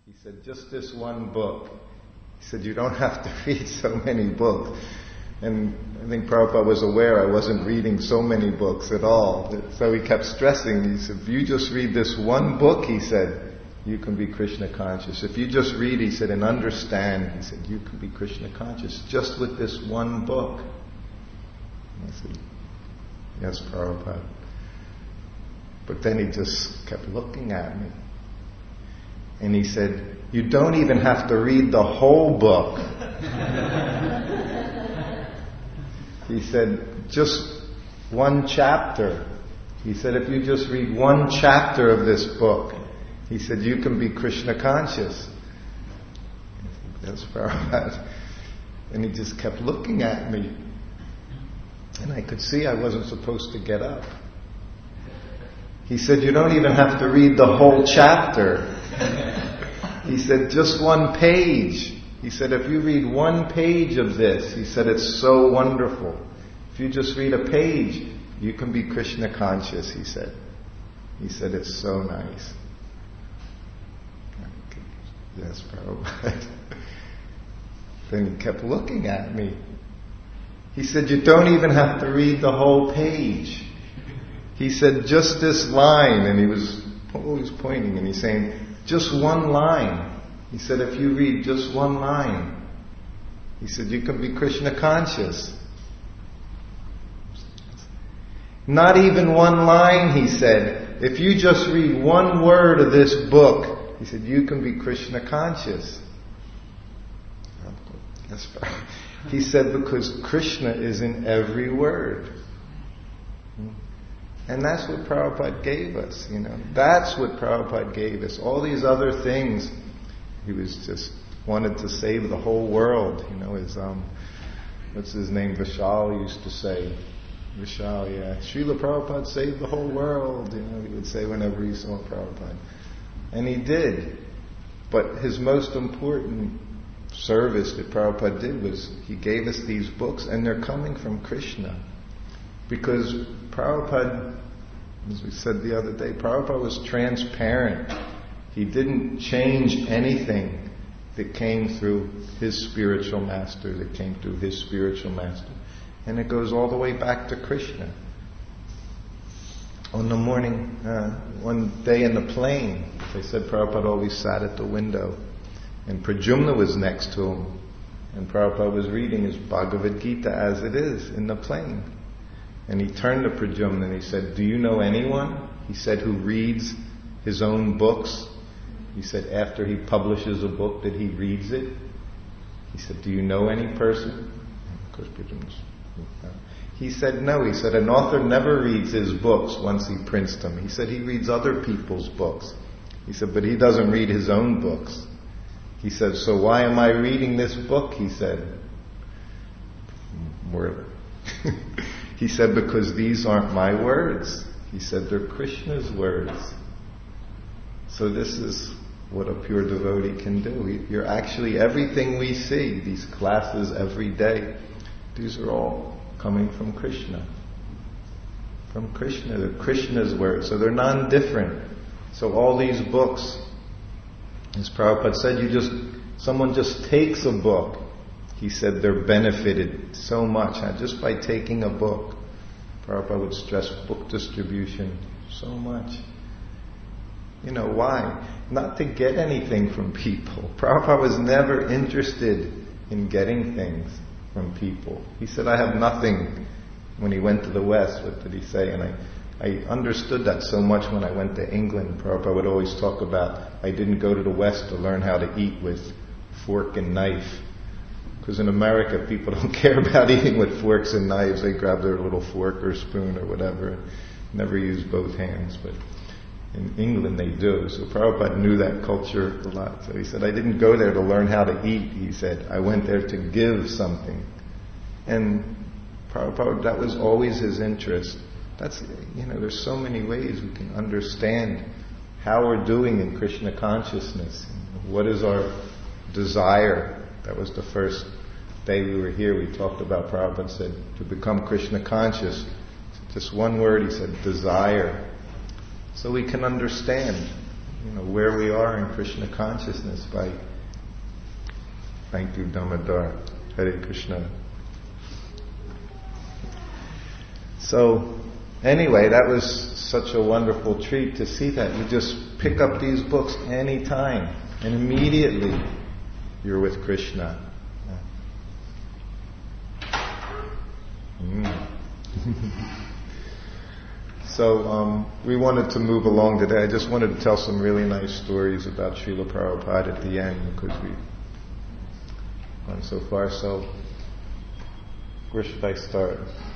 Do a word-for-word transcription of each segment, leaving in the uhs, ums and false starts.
He said, just this one book. He said, you don't have to read so many books. And I think Prabhupada was aware I wasn't reading so many books at all. So he kept stressing, he said, if you just read this one book, he said, you can be Krishna conscious. If you just read, he said, and understand, he said, you can be Krishna conscious just with this one book. And I said, yes, Prabhupada. But then he just kept looking at me. And he said, you don't even have to read the whole book. He said, just one chapter. He said, if you just read one chapter of this book, he said, you can be Krishna conscious. That's Prabhupada. And he just kept looking at me. And I could see I wasn't supposed to get up. He said, you don't even have to read the whole chapter. He said, just one page. He said, if you read one page of this, he said, it's so wonderful. If you just read a page, you can be Krishna conscious, he said. He said, it's so nice. Yes, Prabhupada. Then he kept looking at me. He said, you don't even have to read the whole page. He said, just this line, and he was always pointing, and he's saying, just one line. He said, if you read just one line, he said, you can be Krishna conscious. Not even one line, he said. If you just read one word of this book, he said, you can be Krishna conscious. Yes, he said, because Krishna is in every word. And that's what Prabhupada gave us, you know. That's what Prabhupada gave us. All these other things, he was just wanted to save the whole world, you know. His um, what's his name? Vishal used to say, Vishal, yeah, Srila Prabhupada saved the whole world, you know. He would say whenever he saw Prabhupada, and he did. But his most important service that Prabhupada did was he gave us these books, and they're coming from Krishna. Because Prabhupada, as we said the other day, Prabhupada was transparent. He didn't change anything that came through his spiritual master, that came through his spiritual master. And it goes all the way back to Krishna. On the morning, uh, one day in the plane, they said Prabhupada always sat at the window. And Pradyumna was next to him. And Prabhupada was reading his Bhagavad Gita as it is in the plane. And he turned to Pradyumna and he said, do you know anyone? He said, who reads his own books? He said, after he publishes a book that he reads it? He said, do you know any person? And of course, Pradyumna. He said, no. He said, an author never reads his books once he prints them. He said, he reads other people's books. He said, but he doesn't read his own books. He said, so why am I reading this book? He said, more. He said, because these aren't my words. He said, they're Krishna's words. So this is what a pure devotee can do. You're actually, everything we see, these classes every day, these are all coming from Krishna. From Krishna. They're Krishna's words. So they're non-different. So all these books, as Prabhupada said, you just, someone just takes a book. He said they're benefited so much huh, just by taking a book. Prabhupada would stress book distribution so much. You know why? Not to get anything from people. Prabhupada was never interested in getting things from people. He said, I have nothing. When he went to the West, what did he say? And I, I understood that so much when I went to England. Prabhupada would always talk about, I didn't go to the West to learn how to eat with fork and knife. Because in America, people don't care about eating with forks and knives. They grab their little fork or spoon or whatever and never use both hands. But in England, they do. So Prabhupada knew that culture a lot. So he said, I didn't go there to learn how to eat. He said, I went there to give something. And Prabhupada, that was always his interest. That's, you know, there's so many ways we can understand how we're doing in Krishna consciousness. What is our desire? That was the first day we were here. We talked about, Prabhupada said, to become Krishna conscious. Just one word, he said, desire. So we can understand you know, where we are in Krishna consciousness by, thank you, Damodar, Hare Krishna. So, anyway, that was such a wonderful treat to see that. You just pick up these books any time, and immediately you're with Krishna. Mm. So um, we wanted to move along today. I just wanted to tell some really nice stories about Srila Prabhupada at the end because we've gone so far. So where should I start?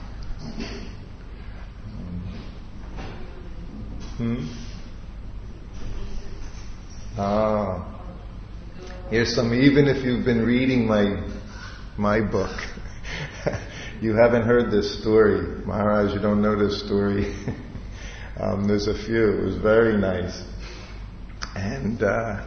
Hmm? Ah, here's some. Even if you've been reading my my book, you haven't heard this story. Maharaj, you don't know this story. um, there's a few. It was very nice. And uh,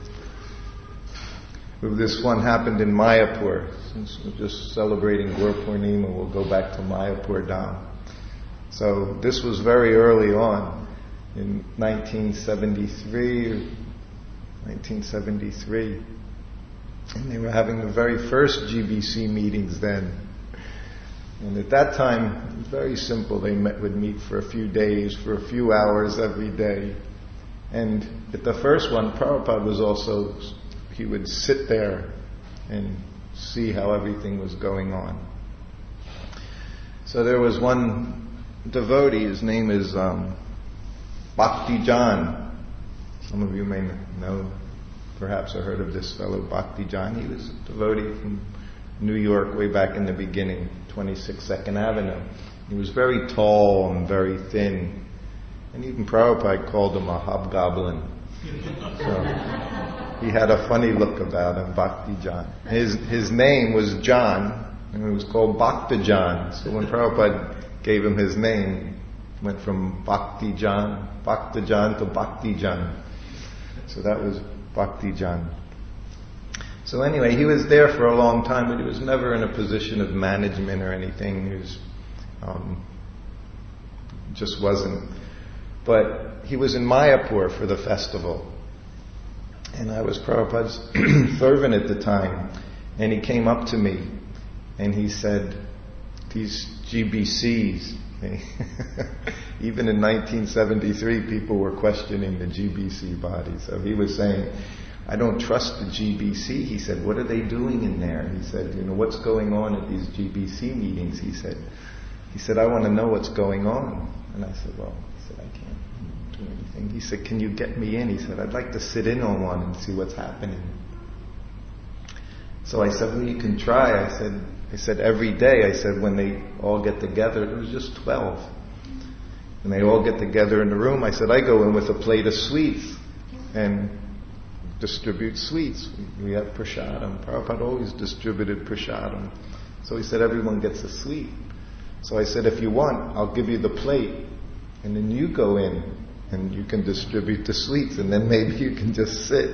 this one happened in Mayapur. Since we're just celebrating Gaur Purnima, we'll go back to Mayapur Dham. So this was very early on, in nineteen seventy-three, or nineteen seventy-three. And they were having the very first G B C meetings then. And at that time, it was very simple. They met, would meet for a few days, for a few hours every day. And at the first one, Prabhupada was also, he would sit there and see how everything was going on. So there was one devotee, his name is um, Bhakti Jan. Some of you may know, perhaps have heard of this fellow, Bhakti Jan. He was a devotee from New York way back in the beginning, twenty-six Second Avenue. He was very tall and very thin. And even Prabhupada called him a hobgoblin. So he had a funny look about him, Bhakti Jan. His, his name was John, and it was called Bhakta Jan. So when Prabhupada gave him his name, it went from Bhakti Jan, Bhakta Jan to Bhakti Jan. So that was Bhakti Jan. So anyway, he was there for a long time, but he was never in a position of management or anything. He was, um, just wasn't. But he was in Mayapur for the festival. And I was Prabhupada's servant at the time. And he came up to me and he said, these G B Cs, even in nineteen seventy-three, people were questioning the G B C body. So he was saying, I don't trust the G B C. He said, what are they doing in there? He said, you know, what's going on at these G B C meetings? He said, he said, I want to know what's going on. And I said, well, he said, I can't do anything. He said, can you get me in? He said, I'd like to sit in on one and see what's happening. So I said, well, you can try. I said, I said, every day, I said, when they all get together, it was just twelve. And they all get together in the room, I said, I go in with a plate of sweets and distribute sweets. We, we have prasadam. Prabhupada always distributed prasadam. So he said, everyone gets a sweet. So I said, if you want, I'll give you the plate, and then you go in, and you can distribute the sweets, and then maybe you can just sit.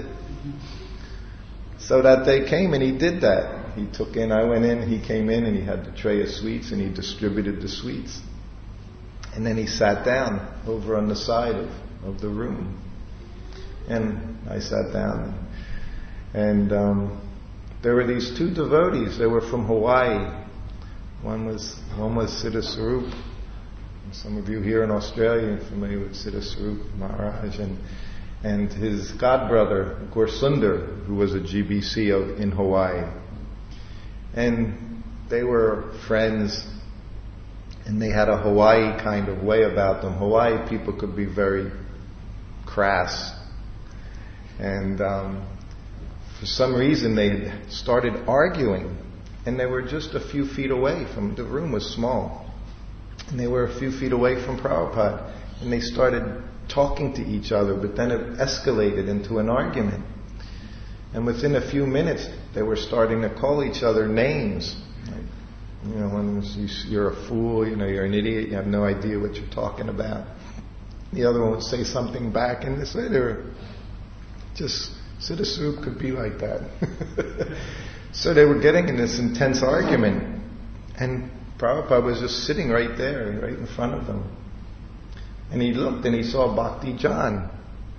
So that day came, and he did that. He took in, I went in, he came in, and he had the tray of sweets, and he distributed the sweets. And then he sat down over on the side of, of the room. And I sat down, and um, there were these two devotees. They were from Hawaii. One was one was Siddha Swarup. Some of you here in Australia are familiar with Siddha Swarup Maharaj, and and his godbrother Gaurasundar, who was a G B C of, in Hawaii. And they were friends, and they had a Hawaii kind of way about them. Hawaii people could be very crass. And um, for some reason they had started arguing, and they were just a few feet away from, the room was small, and they were a few feet away from Prabhupada, and they started talking to each other, but then it escalated into an argument. And within a few minutes they were starting to call each other names. Like, you know, one was, you're a fool, you know, you're an idiot, you have no idea what you're talking about. The other one would say something back, and this way they were just, Siddha Swarup could be like that. So they were getting in this intense argument, and Prabhupada was just sitting right there, right in front of them. And he looked and he saw Bhakti Jan.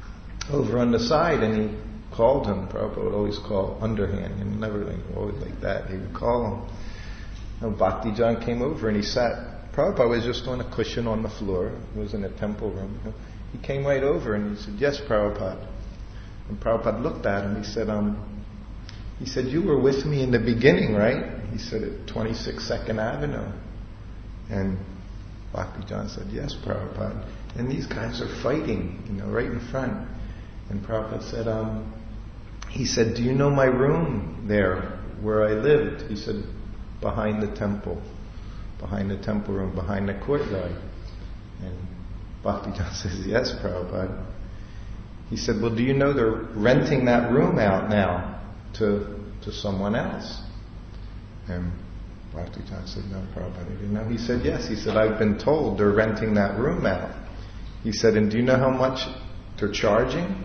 over on the side, and he called him. Prabhupada would always call underhand, and never like, always like that. He would call him. And Bhaktijan came over and he sat. Prabhupada was just on a cushion on the floor. He was in a temple room. He came right over and he said, "Yes, Prabhupada." And Prabhupada looked at him. He said, um, he said, "You were with me in the beginning, right?" He said, "At twenty-six Second Avenue." And Bhaktijan said, "Yes, Prabhupada." And these guys are fighting, you know, right in front. And Prabhupada said, um, he said, "Do you know my room there, where I lived?" He said, "Behind the temple, behind the temple room, behind the courtyard." And Bhaktijan says, "Yes, Prabhupada." He said, "Well, do you know they're renting that room out now to to someone else?" And Bhaktijan said, "No, Prabhupada, I didn't know." He said, "Yes." He said, "I've been told they're renting that room out." He said, "And do you know how much they're charging?"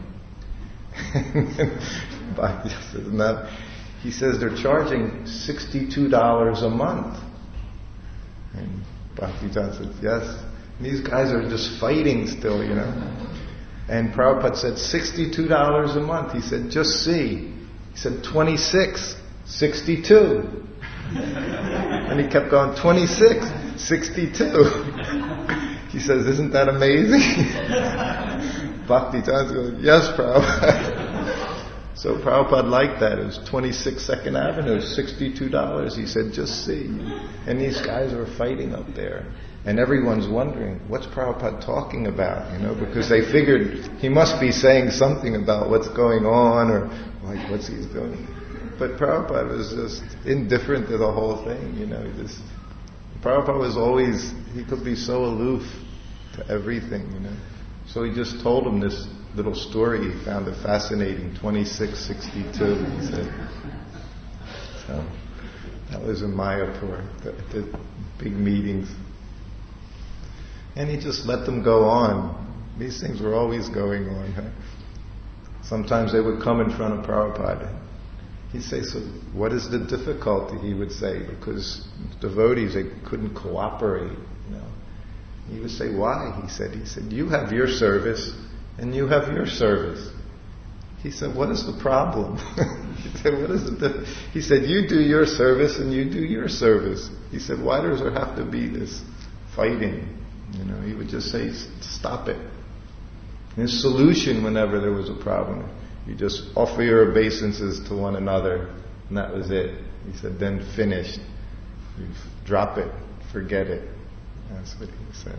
Bhaktijan says, "No." He says, "They're charging sixty-two dollars a month." And Bhaktijan says, "Yes." And these guys are just fighting still, you know. And Prabhupada said, sixty-two dollars a month. He said, "Just see." He said, twenty-six, sixty-two. And he kept going, twenty-six, sixty-two. He says, "Isn't that amazing?" Bhaktijan goes, "Yes, Prabhupada." So Prabhupada liked that. It was twenty-six Second Avenue, sixty-two dollars. He said, "Just see." And these guys are fighting up there. And everyone's wondering, what's Prabhupada talking about? You know, because they figured he must be saying something about what's going on or like what's he doing. But Prabhupada was just indifferent to the whole thing, you know. He just, Prabhupada was always, he could be so aloof to everything, you know. So he just told him this little story. He found it fascinating, twenty-six sixty-two, he said. So that was in Mayapur, the, the big meetings. And he just let them go on. These things were always going on. Huh? Sometimes they would come in front of Prabhupada. He'd say, "So what is the difficulty?" He would say, because devotees, they couldn't cooperate, you know. He would say, "Why?" He said, he said, "You have your service and you have your service." He said, "What is the problem?" He said, "What is the?" He said, "You do your service and you do your service." He said, "Why does there have to be this fighting?" You know, he would just say, "Stop it." His solution whenever there was a problem, you just offer your obeisances to one another, and that was it. He said, then finished. You drop it, forget it. That's what he said.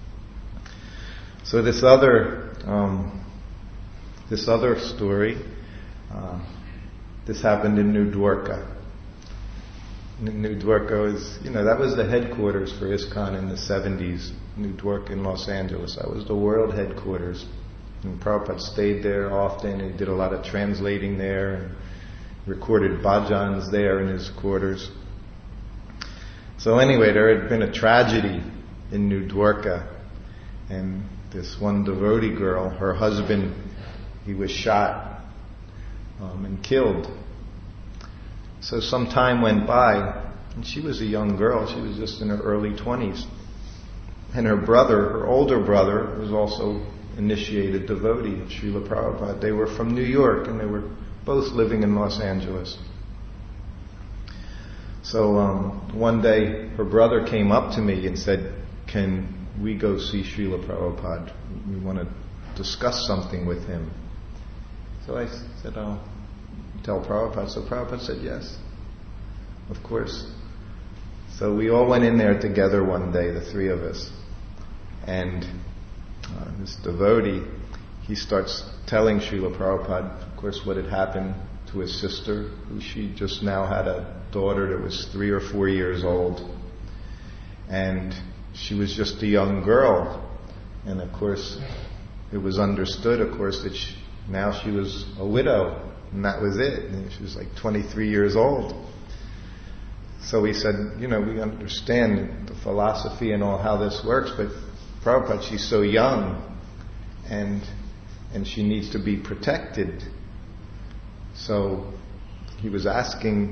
So this other, um, this other story, uh, this happened in New Dwarka. New Dwarka was, you know, that was the headquarters for ISKCON in the seventies. New Dwarka in Los Angeles. That was the world headquarters. And Prabhupada stayed there often. He did a lot of translating there and recorded bhajans there in his quarters. So anyway, there had been a tragedy in New Dwarka, and this one devotee girl, her husband, he was shot um, and killed. So some time went by, and she was a young girl. She was just in her early twenties. And her brother, her older brother, was also initiated devotee of Srila Prabhupada. They were from New York, and they were both living in Los Angeles. So um, one day, her brother came up to me and said, "Can we go see Srila Prabhupada? We want to discuss something with him." So I said, "I'll tell Prabhupada." So Prabhupada said, "Yes, of course." So we all went in there together one day, the three of us. And uh, this devotee, he starts telling Srila Prabhupada, of course, what had happened to his sister, who she just now had a daughter that was three or four years old. And she was just a young girl. And of course, it was understood, of course, that she, now she was a widow. And that was it. And she was like twenty-three years old. So we said, you know, we understand the philosophy and all how this works, but Prabhupada, she's so young, and and she needs to be protected. So he was asking,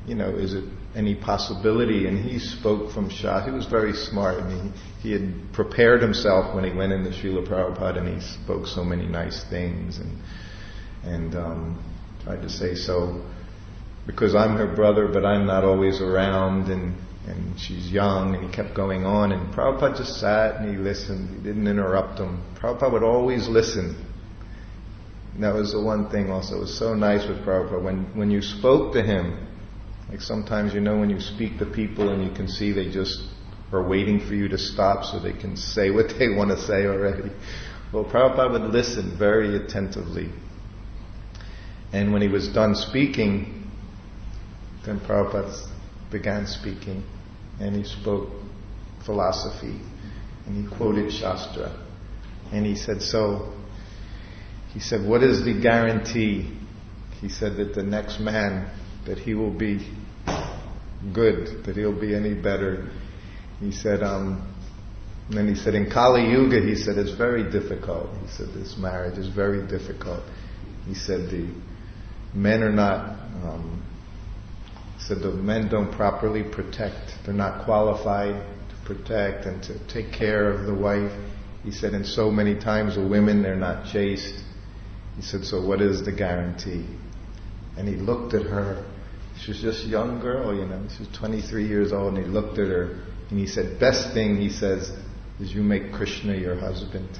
you know, is it any possibility? And he spoke from Shah. He was very smart. I mean, he had prepared himself when he went into Srila Prabhupada, and he spoke so many nice things, and and um, tried to say, so because I'm her brother, but I'm not always around, and and she's young, and he kept going on, and Prabhupada just sat and he listened. He didn't interrupt him. Prabhupada would always listen. And that was the one thing also. It was so nice with Prabhupada. When when you spoke to him, like sometimes, you know, when you speak to people and you can see they just are waiting for you to stop so they can say what they want to say already. Well, Prabhupada would listen very attentively. And when he was done speaking, then Prabhupada began speaking, and he spoke philosophy, and he quoted Shastra. And he said, so, he said, what is the guarantee? He said that the next man, that he will be good, that he'll be any better. He said, um, and then he said, in Kali Yuga, he said, it's very difficult. He said, this marriage is very difficult. He said, the men are not, um, he said, the men don't properly protect. They're not qualified to protect and to take care of the wife. He said, and so many times the women, they're not chaste. He said, so what is the guarantee? And he looked at her. She was just a young girl, you know. She was twenty-three years old, and he looked at her, and he said, best thing, he says, is you make Krishna your husband.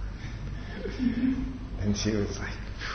And she was like,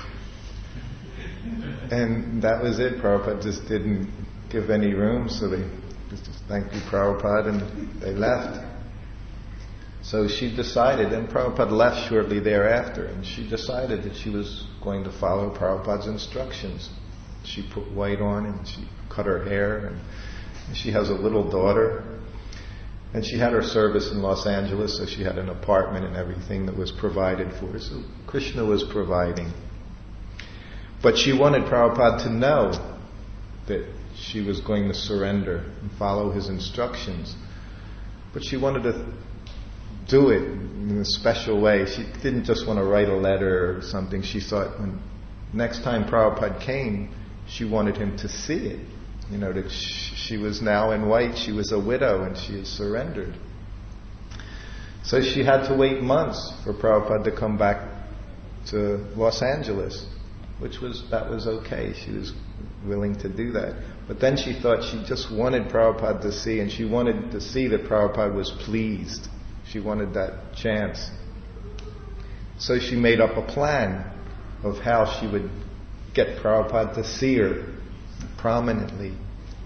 phew. And that was it. Prabhupada just didn't give any room, so they just thanked you, Prabhupada, and they left. So she decided, and Prabhupada left shortly thereafter, and she decided that she was going to follow Prabhupada's instructions. She put white on, and she cut her hair, and she has a little daughter. And she had her service in Los Angeles, so she had an apartment and everything that was provided for her. So Krishna was providing. But she wanted Prabhupada to know that she was going to surrender and follow his instructions. But she wanted to do it in a special way. She didn't just want to write a letter or something. She thought when next time Prabhupada came, she wanted him to see it. You know, that she was now in white, she was a widow, and she had surrendered. So she had to wait months for Prabhupada to come back to Los Angeles, which was, that was okay. She was willing to do that. But then she thought she just wanted Prabhupada to see, and she wanted to see that Prabhupada was pleased. She wanted that chance. So she made up a plan of how she would get Prabhupada to see her prominently.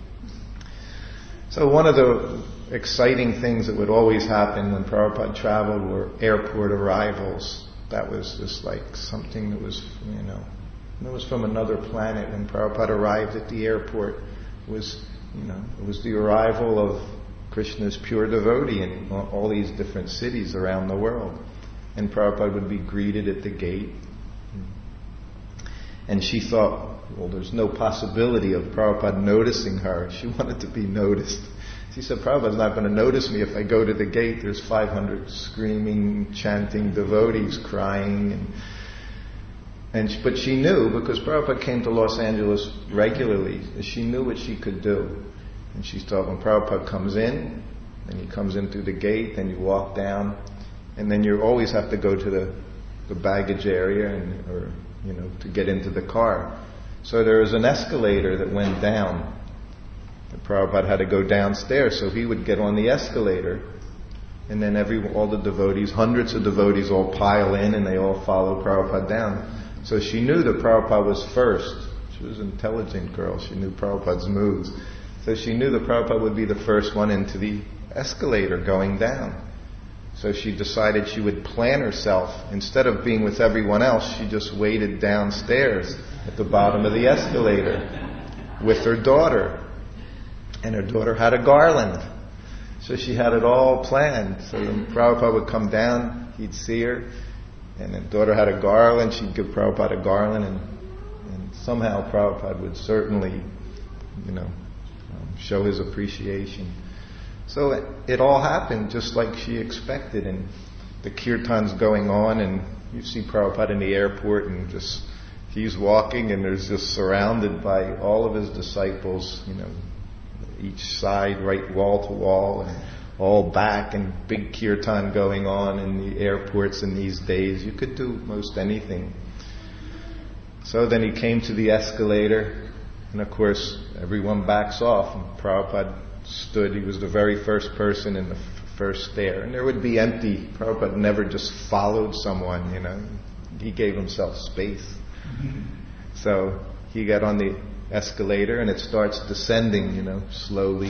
So one of the exciting things that would always happen when Prabhupada traveled were airport arrivals. That was just like something that was, you know, it was from another planet. When Prabhupada arrived at the airport, it was, you know, it was the arrival of Krishna's pure devotee in all these different cities around the world. And Prabhupada would be greeted at the gate. And she thought, well, there's no possibility of Prabhupada noticing her. She wanted to be noticed. She said, Prabhupada's not going to notice me if I go to the gate. There's five hundred screaming, chanting devotees crying. And, and she, but she knew, because Prabhupada came to Los Angeles regularly, she knew what she could do. And she thought, when Prabhupada comes in, and he comes in through the gate, then you walk down, and then you always have to go to the, the baggage area, and, or you know, to get into the car. So there was an escalator that went down. And Prabhupada had to go downstairs, so he would get on the escalator, and then every all the devotees, hundreds of devotees, all pile in, and they all follow Prabhupada down. So she knew that Prabhupada was first. She was an intelligent girl. She knew Prabhupada's moves. So she knew that Prabhupada would be the first one into the escalator going down. So she decided she would plan herself. Instead of being with everyone else, she just waited downstairs at the bottom of the escalator with her daughter. And her daughter had a garland. So she had it all planned. So when Prabhupada would come down, he'd see her. And the daughter had a garland, she'd give Prabhupada a garland. And, and somehow Prabhupada would certainly, you know, um, show his appreciation. So it, it all happened just like she expected, and the kirtan's going on, and you see Prabhupada in the airport, and just he's walking and there's just surrounded by all of his disciples, you know, each side, right wall to wall, and all back, and big kirtan going on in the airports in these days. You could do most anything. So then he came to the escalator, and of course everyone backs off, and Prabhupada stood. He was the very first person in the f- first stair, and there would be empty. Prabhupada never just followed someone, you know. He gave himself space. Mm-hmm. So he got on the escalator and it starts descending, you know, slowly.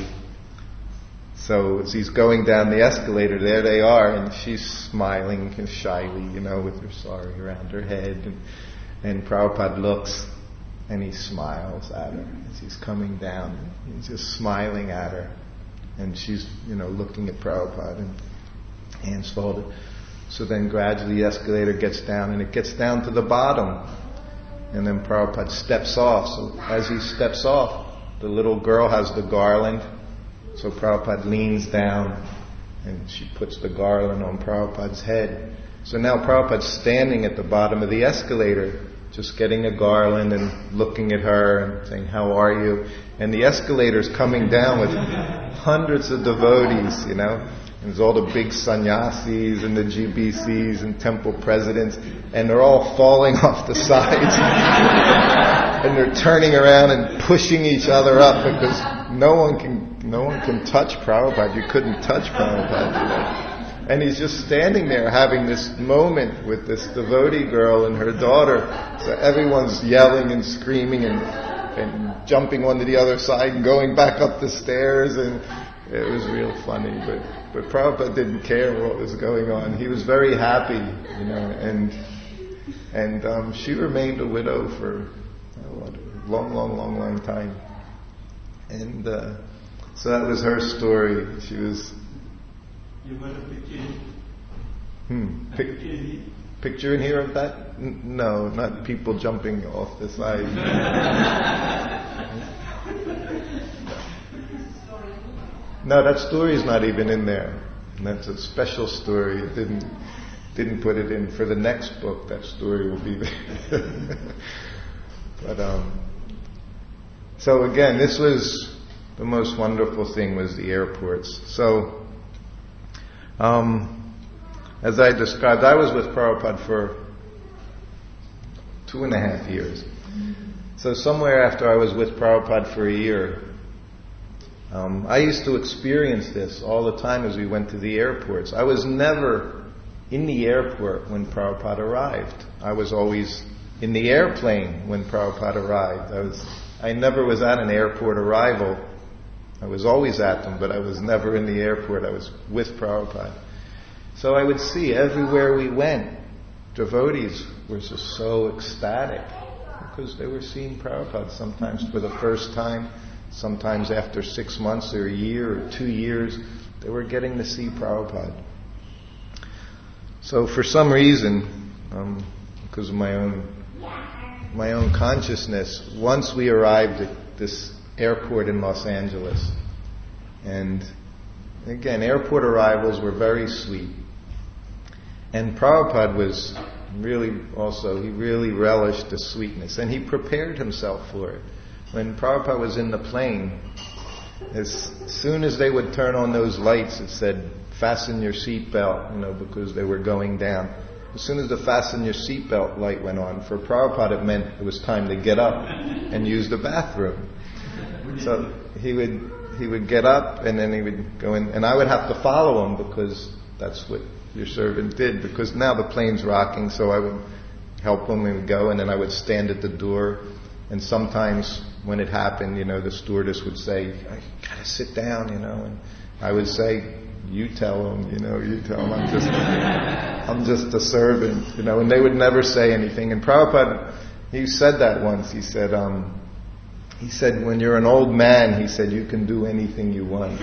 So as he's going down the escalator, there they are, and she's smiling shyly, you know, with her sari around her head, and, and Prabhupada looks and he smiles at her as he's coming down. He's just smiling at her, and she's, you know, looking at Prabhupada and hands folded. So then gradually the escalator gets down, and it gets down to the bottom. And then Prabhupada steps off. So as he steps off, the little girl has the garland. So Prabhupada leans down and she puts the garland on Prabhupada's head. So now Prabhupada's standing at the bottom of the escalator, just getting a garland and looking at her and saying, "How are you?" And the escalator's coming down with hundreds of devotees, you know. And there's all the big sannyasis and the G B Cs and temple presidents, and they're all falling off the sides. And they're turning around and pushing each other up because no one can no one can touch Prabhupada. You couldn't touch Prabhupada, you know. And he's just standing there having this moment with this devotee girl and her daughter. So everyone's yelling and screaming and, and jumping onto the other side and going back up the stairs, and it was real funny, but, but Prabhupada didn't care what was going on. He was very happy, you know, and and um, she remained a widow for oh, a long, long, long, long time. And uh, so that was her story. She was... You got a picture? Hmm. Pic- picture in here of that? N- no, not people jumping off the side. No, that story is not even in there. And that's a special story. It didn't didn't put it in. For the next book, that story will be there. But um, so again, this was the most wonderful thing, was the airports. So um, as I described, I was with Prabhupada for two and a half years. So somewhere after I was with Prabhupada for a year, Um, I used to experience this all the time as we went to the airports. I was never in the airport when Prabhupada arrived. I was always in the airplane when Prabhupada arrived. I was, I never was at an airport arrival. I was always at them, but I was never in the airport. I was with Prabhupada. So I would see everywhere we went, devotees were just so ecstatic because they were seeing Prabhupada sometimes for the first time. Sometimes after six months or a year or two years, they were getting to see Prabhupada. So for some reason, um, because of my own my own consciousness, once we arrived at this airport in Los Angeles, and again, airport arrivals were very sweet. And Prabhupada was really also, he really relished the sweetness, and he prepared himself for it. When Prabhupada was in the plane, as soon as they would turn on those lights, it said, "Fasten your seatbelt," you know, because they were going down. As soon as the "fasten your seatbelt" light went on, for Prabhupada it meant it was time to get up and use the bathroom. So he would he would get up and then he would go in, and I would have to follow him because that's what your servant did, because now the plane's rocking, so I would help him and go, and then I would stand at the door. And sometimes when it happened, you know, the stewardess would say, "I gotta sit down," you know, and I would say, "You tell him, you know, you tell him I'm just, I'm just a servant," you know, and they would never say anything. And Prabhupada, he said that once. He said, um, he said, "When you're an old man," he said, "you can do anything you want."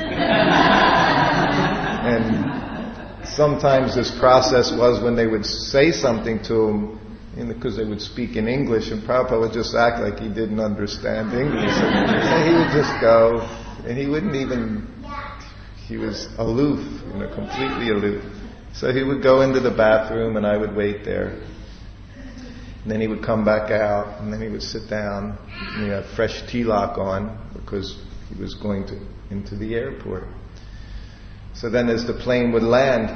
And sometimes this process was when they would say something to him, because they would speak in English, and Prabhupada would just act like he didn't understand English. And he would just go, and he wouldn't even, he was aloof, you know, completely aloof. So he would go into the bathroom, and I would wait there. And then he would come back out, and then he would sit down, and he had fresh tilak on, because he was going to into the airport. So then as the plane would land,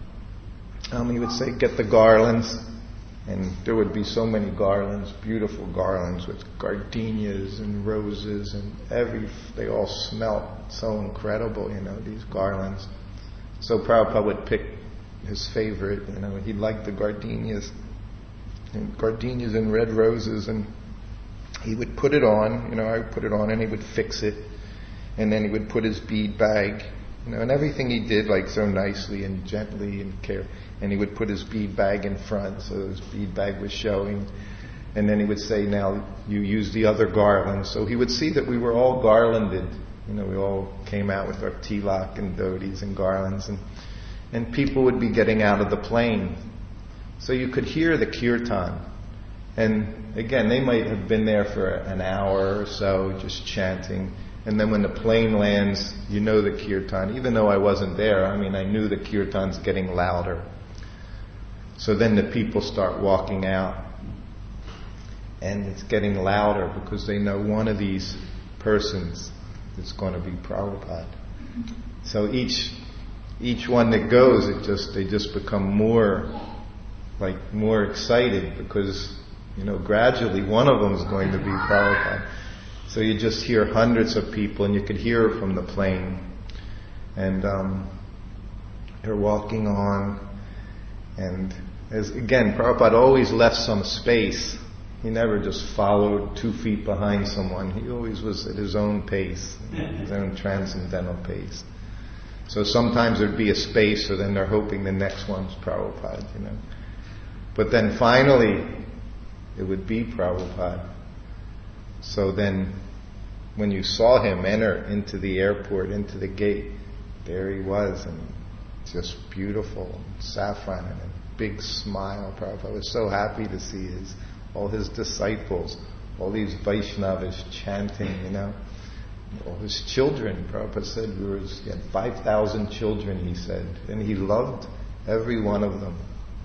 um, he would say, get the garlands. And there would be so many garlands, beautiful garlands with gardenias and roses, and every, they all smelt so incredible, you know, these garlands. So Prabhupada would pick his favorite, you know, he liked the gardenias, and gardenias and red roses, and he would put it on, you know, I would put it on, and he would fix it, and then he would put his bead bag, you know, and everything he did like so nicely and gently and care. And he would put his bead bag in front, so his bead bag was showing. And then he would say, now you use the other garland. So he would see that we were all garlanded. You know, we all came out with our tilak and dhotis and garlands. And, and people would be getting out of the plane. So you could hear the kirtan. And again, they might have been there for an hour or so, just chanting. And then when the plane lands, you know the kirtan. Even though I wasn't there, I mean, I knew the kirtan's getting louder. So then the people start walking out, and it's getting louder because they know one of these persons is going to be Prabhupada. So each each one that goes, it just they just become more like more excited because, you know, gradually one of them is going to be Prabhupada. So you just hear hundreds of people, and you could hear it from the plane, and um, they're walking on. And as again, Prabhupada always left some space. He never just followed two feet behind someone. He always was at his own pace, his own transcendental pace. So sometimes there'd be a space, so then they're hoping the next one's Prabhupada, you know. But then finally, it would be Prabhupada. So then, when you saw him enter into the airport, into the gate, there he was, and just beautiful, saffron, and a big smile. Prabhupada was so happy to see his, all his disciples, all these Vaishnavas chanting, you know, all his children. Prabhupada said we were, he had five thousand children, he said, and he loved every one of them.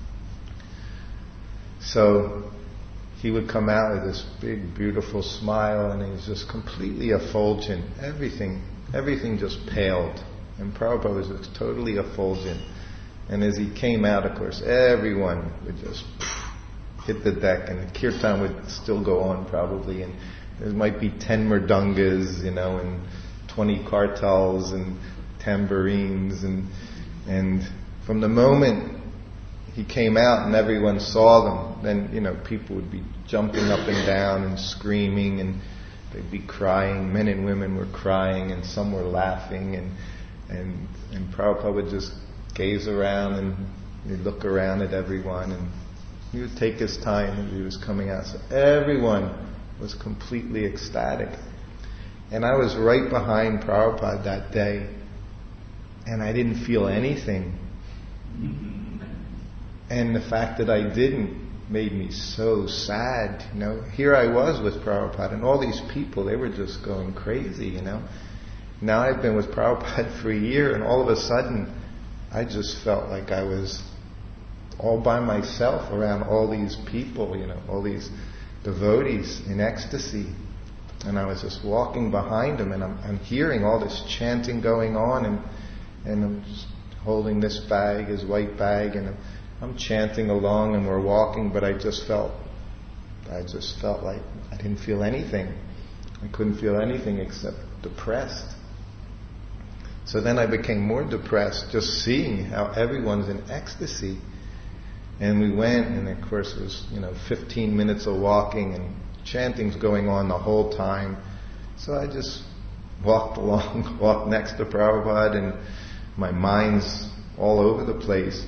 So he would come out with this big, beautiful smile, and he was just completely effulgent. Everything, everything just paled. And Prabhupada was just totally effulgent. And as he came out, of course, everyone would just hit the deck, and the kirtan would still go on probably, and there might be ten mridungas, you know, and twenty kartals and tambourines, and and from the moment he came out and everyone saw them, then, you know, people would be jumping up and down and screaming, and they'd be crying. Men and women were crying, and some were laughing, and and and Prabhupada would just gaze around, and he'd look around at everyone, and he would take his time as he was coming out. So everyone was completely ecstatic. And I was right behind Prabhupada that day, and I didn't feel anything. And the fact that I didn't made me so sad, you know. Here I was with Prabhupada, and all these people, they were just going crazy, you know. Now I've been with Prabhupada for a year, and all of a sudden, I just felt like I was all by myself around all these people, you know, all these devotees in ecstasy. And I was just walking behind them, and I'm, I'm hearing all this chanting going on, and and I'm just holding this bag, his white bag, and I'm, I'm chanting along, and we're walking, but I just felt, I just felt like I didn't feel anything. I couldn't feel anything except depressed. So then I became more depressed just seeing how everyone's in ecstasy. And we went, and of course it was, you know, fifteen minutes of walking, and chanting's going on the whole time. So I just walked along, walked next to Prabhupada, and my mind's all over the place.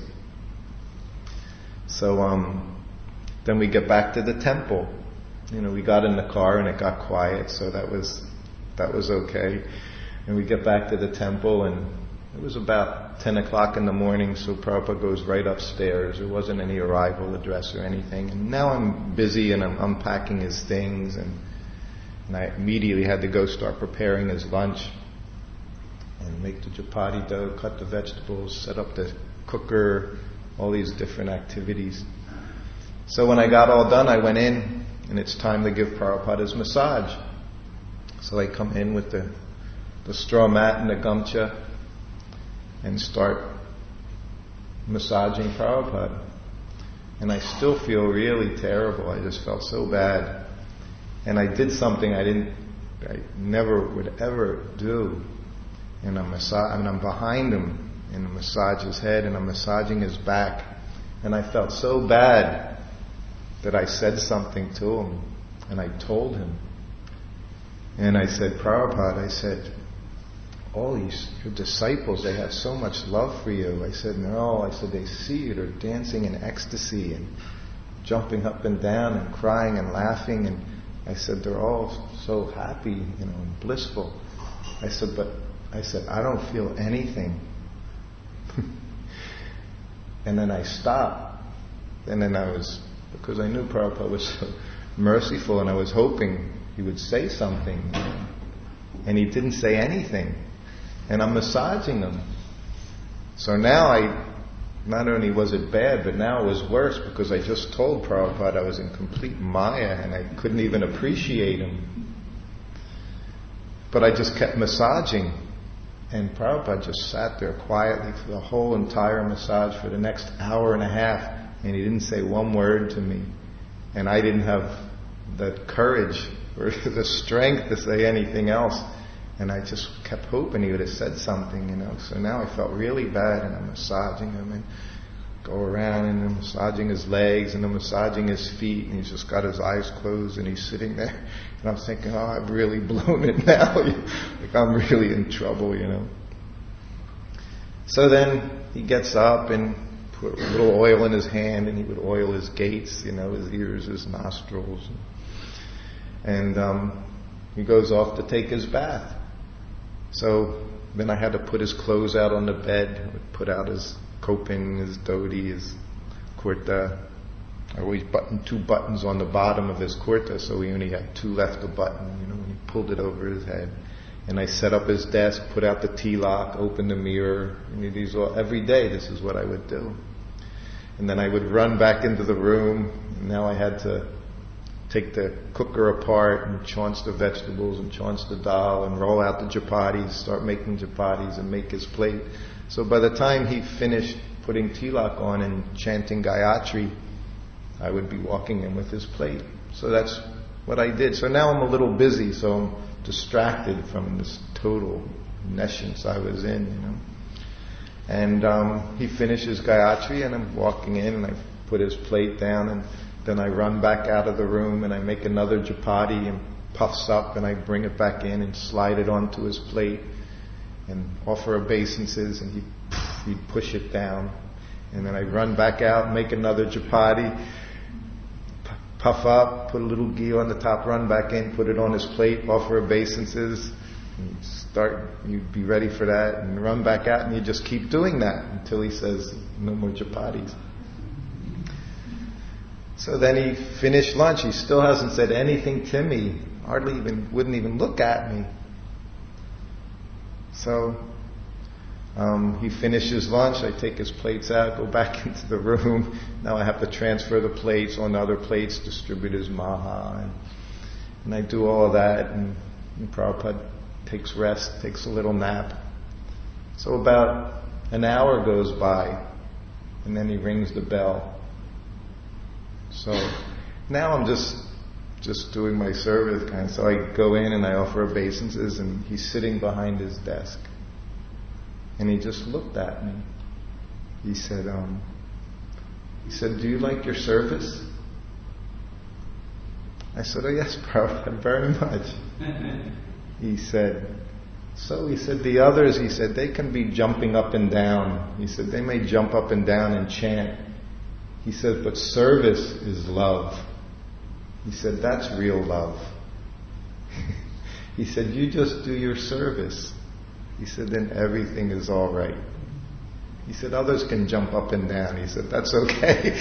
So um, then we get back to the temple. You know, we got in the car and it got quiet, so that was that was okay. And we get back to the temple, and it was about ten o'clock in the morning, so Prabhupada goes right upstairs. There wasn't any arrival address or anything. And now I'm busy, and I'm unpacking his things, and, and I immediately had to go start preparing his lunch and make the chapati dough, cut the vegetables, set up the cooker, all these different activities. So when I got all done, I went in, and it's time to give Prabhupada his massage. So I come in with the, the straw mat and the gamcha and start massaging Prabhupada. And I still feel really terrible. I just felt so bad. And I did something I didn't, I never would ever do. And I'm massa- and I'm behind him, and I massage his head, and I'm massaging his back. And I felt so bad that I said something to him, and I told him. And I said, Prabhupada, I said, all these your disciples, they have so much love for you. I said, no, I said, they see you, they're dancing in ecstasy and jumping up and down and crying and laughing. And I said, they're all so happy, you know, and blissful. I said, but I said, I don't feel anything. And then I stopped. And then I was, because I knew Prabhupada was so merciful, and I was hoping he would say something. And he didn't say anything. And I'm massaging him. So now I, not only was it bad, but now it was worse, because I just told Prabhupada I was in complete maya and I couldn't even appreciate him. But I just kept massaging. And Prabhupada just sat there quietly for the whole entire massage for the next hour and a half. And he didn't say one word to me. And I didn't have the courage or the strength to say anything else. And I just kept hoping he would have said something, you know. So now I felt really bad, and I'm massaging him and go around, and I'm massaging his legs, and I'm massaging his feet, and he's just got his eyes closed, and he's sitting there. And I'm thinking, oh, I've really blown it now. Like I'm really in trouble, you know. So then he gets up and put a little oil in his hand, and he would oil his gates, you know, his ears, his nostrils. And um, he goes off to take his bath. So then I had to put his clothes out on the bed. I would put out his koping, his dhoti, his kurta. I always buttoned two buttons on the bottom of his kurta, so he only had two left to button, you know, when he pulled it over his head. And I set up his desk, put out the tilak, opened the mirror. And these all, every day this is what I would do. And then I would run back into the room, and now I had to take the cooker apart and chaunce the vegetables and chaunce the dal and roll out the chapatis, start making chapatis and make his plate. So by the time he finished putting tilak on and chanting Gayatri, I would be walking in with his plate. So that's what I did. So now I'm a little busy, so I'm distracted from this total nescience I was in, you know. And um, he finishes Gayatri, and I'm walking in, and I put his plate down, and then I run back out of the room, and I make another chapati, and puffs up, and I bring it back in and slide it onto his plate and offer obeisances, and he'd, he'd push it down. And then I run back out, make another chapati, puff up, put a little ghee on the top, run back in, put it on his plate, offer obeisances, and start, you'd be ready for that, and run back out, and you just keep doing that until he says, no more chapatis. So then he finished lunch. He still hasn't said anything to me. Hardly even, wouldn't even look at me. So um, he finishes lunch. I take his plates out, go back into the room. Now I have to transfer the plates on other plates, distribute his maha. And, and I do all of that. And, and Prabhupada takes rest, takes a little nap. So about an hour goes by, and then he rings the bell. So now I'm just just doing my service kind of. So I go in and I offer obeisances, and he's sitting behind his desk. And he just looked at me. He said, um, he said, do you like your service? I said, oh yes, Prabhupada, very much. He said, so he said, the others, he said, they can be jumping up and down. He said, they may jump up and down and chant. He said, but service is love. He said, that's real love. He said, you just do your service. He said, then everything is all right. He said, others can jump up and down. He said, that's okay.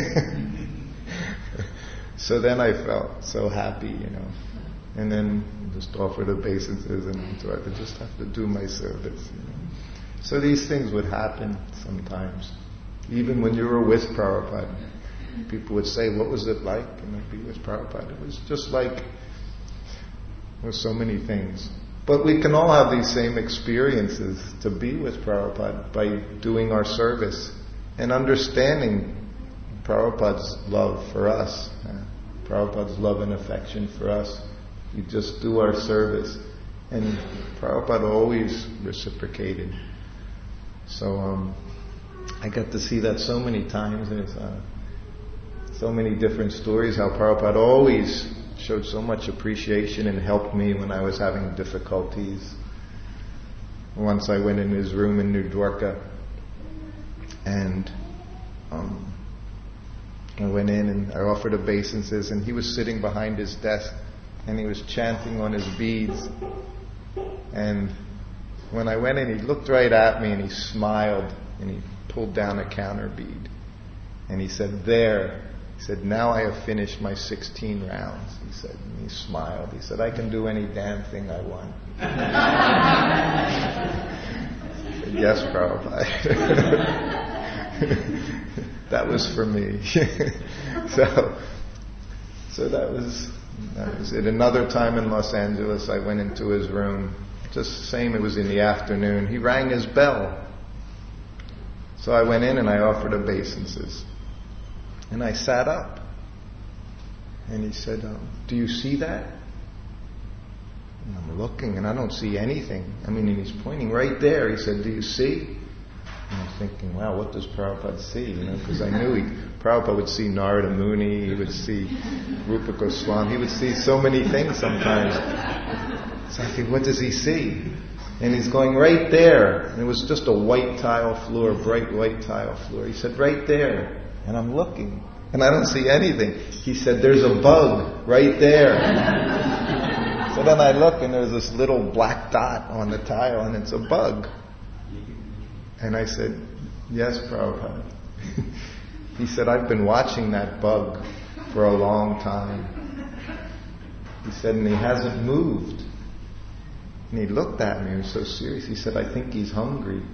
So then I felt so happy, you know. And then just offered obeisances, and so I would just have to do my service, you know. So these things would happen sometimes. Even when you were with Prabhupada, people would say, what was it like to be with Prabhupada? It was just like, with so many things. But we can all have these same experiences to be with Prabhupada by doing our service and understanding Prabhupada's love for us, uh, Prabhupada's love and affection for us. We just do our service. And Prabhupada always reciprocated. So um, I got to see that so many times. There's uh, so many different stories how Prabhupada always showed so much appreciation and helped me when I was having difficulties. Once I went in his room in New Dwarka, and um, I went in and I offered obeisances, and he was sitting behind his desk and he was chanting on his beads. And when I went in, he looked right at me and he smiled and he pulled down a counter bead. And he said, there. He said, now I have finished my sixteen rounds. He said, and he smiled. He said, I can do any damn thing I want. I said, yes, Prabhupada. That was for me. so, so that was that was it. Another time in Los Angeles, I went into his room. Just the same, it was in the afternoon. He rang his bell. So I went in and I offered obeisances. And I sat up. And he said, um, do you see that? And I'm looking and I don't see anything. I mean, and he's pointing right there. He said, do you see? And I'm thinking, wow, what does Prabhupada see? You know, because I knew he, Prabhupada would see Narada Muni, he would see Rupa Goswami, he would see so many things sometimes. So I think, what does he see? And he's going right there. And it was just a white tile floor, bright white tile floor. He said, right there. And I'm looking. And I don't see anything. He said, there's a bug right there. So then I look and there's this little black dot on the tile and it's a bug. And I said, yes, Prabhupada. He said, I've been watching that bug for a long time. He said, and he hasn't moved. And he looked at me, he was so serious. He said, I think he's hungry.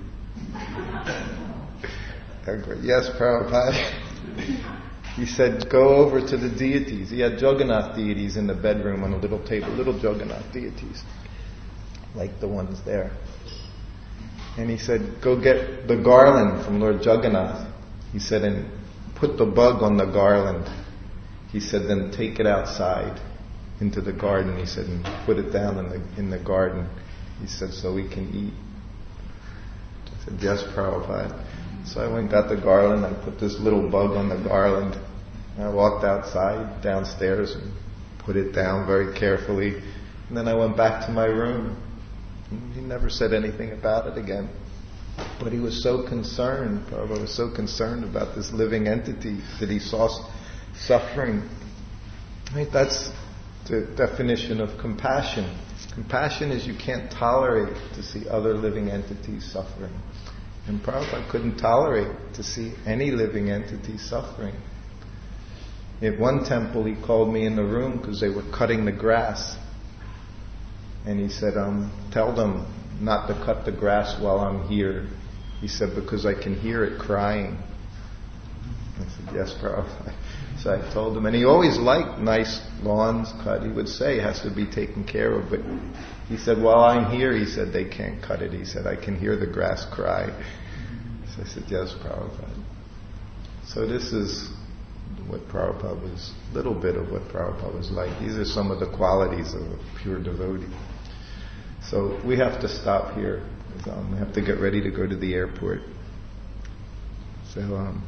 I go, yes, Prabhupada. He said, go over to the deities. He had Jagannath deities in the bedroom on a little table, little Jagannath deities, like the ones there. And he said, go get the garland from Lord Jagannath. He said, and put the bug on the garland. He said, then take it outside into the garden. He said, and put it down in the in the garden. He said, so we can eat. I said, yes, Prabhupada. So I went and got the garland. I put this little bug on the garland. And I walked outside, downstairs, and put it down very carefully. And then I went back to my room. He never said anything about it again. But he was so concerned, Prabhupada was so concerned about this living entity that he saw suffering. I think that's the definition of compassion. Compassion is you can't tolerate to see other living entities suffering. And Prabhupada couldn't tolerate to see any living entity suffering. At one temple he called me in the room because they were cutting the grass. And he said, um, tell them not to cut the grass while I'm here. He said, because I can hear it crying. I said, yes, Prabhupada. So I told him, and he always liked nice lawns cut. He would say it has to be taken care of, but he said, while I'm here, he said, they can't cut it. He said, I can hear the grass cry. So I said, yes, Prabhupada. So this is what Prabhupada was, a little bit of what Prabhupada was like. These are some of the qualities of a pure devotee. So we have to stop here. Um, we have to get ready to go to the airport. So, um,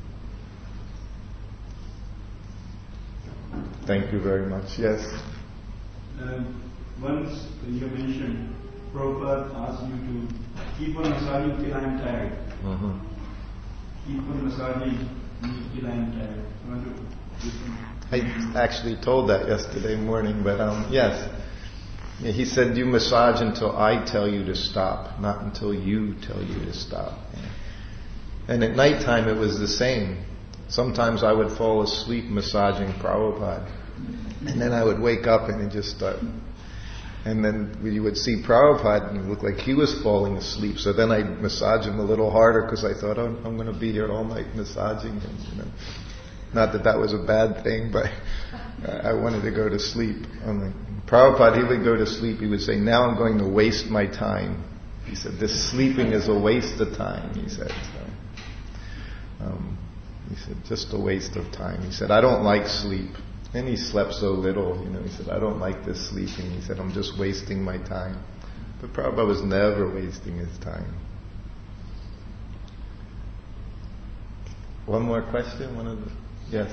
thank you very much. Yes? Um, once you mentioned, Prabhupada asked you to keep on massaging till I am tired. Uh-huh. Keep on massaging till I am tired. I actually told that yesterday morning, but um, yes. Yeah, he said, you massage until I tell you to stop, not until you tell you to stop. And at nighttime it was the same. Sometimes I would fall asleep massaging Prabhupada. And then I would wake up and he'd just start. And then you would see Prabhupada and it looked like he was falling asleep. So then I'd massage him a little harder because I thought, oh, I'm going to be here all night massaging him. You know. Not that that was a bad thing, but I wanted to go to sleep. I'm like, Prabhupada, he would go to sleep, he would say, now I'm going to waste my time. He said, this sleeping is a waste of time, he said. So, um, he said, just a waste of time. He said, I don't like sleep. And he slept so little, you know, he said, I don't like this sleeping. He said, I'm just wasting my time. But Prabhupada was never wasting his time. One more question? One of the, yes?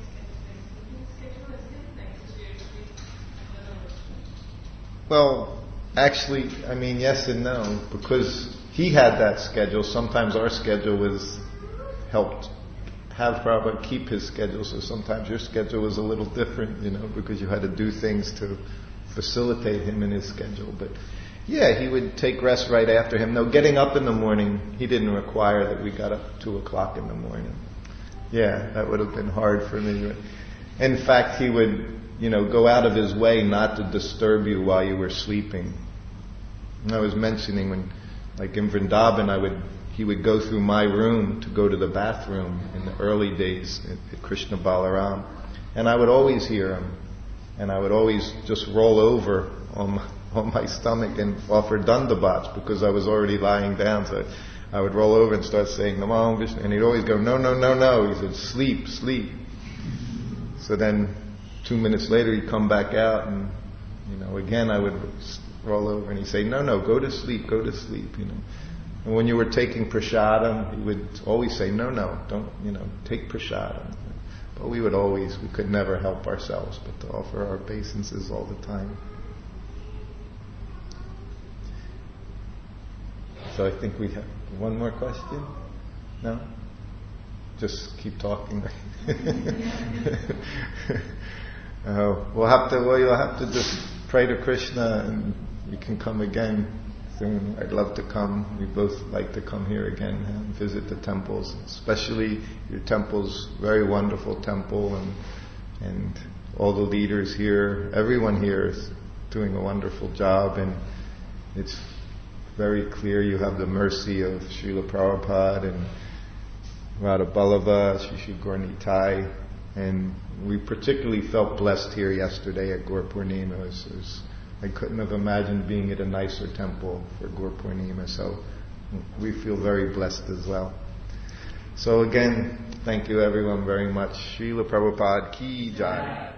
Well, actually, I mean, yes and no, because he had that schedule. Sometimes our schedule was helped have Prabhupada keep his schedule, so sometimes your schedule was a little different, you know, because you had to do things to facilitate him in his schedule. But yeah, he would take rest right after him. No, getting up in the morning, he didn't require that we got up two o'clock in the morning. Yeah, that would have been hard for me. In fact, he would, you know, go out of his way not to disturb you while you were sleeping. And I was mentioning when, like in Vrindavan, I would, he would go through my room to go to the bathroom in the early days at Krishna Balaram. And I would always hear him. And I would always just roll over on my, on my stomach and offer dandabats because I was already lying down. So I would roll over and start saying Namo Vishnu, and he'd always go, no, no, no, no. He said, sleep, sleep. So then two minutes later he'd come back out, and you know, again I would roll over and he'd say, no, no, go to sleep, go to sleep, you know. And when you were taking prasadam, he would always say, no, no, don't, you know, take prasadam. But we would always, we could never help ourselves but to offer our obeisances all the time. So I think we have one more question? No? Just keep talking. uh, we'll have to, well, you'll have to just pray to Krishna and you can come again soon. I'd love to come. We both like to come here again and visit the temples, especially your temple's very wonderful temple, and and all the leaders here. Everyone here is doing a wonderful job, and it's very clear you have the mercy of Srila Prabhupada and Radha Ballabha, Sri Sri Gaura Nitai, and we particularly felt blessed here yesterday at Gaur Purnima. It was, it was, I couldn't have imagined being at a nicer temple for Gaur Purnima, so we feel very blessed as well. So again, thank you everyone very much. Srila Prabhupada Ki Jai.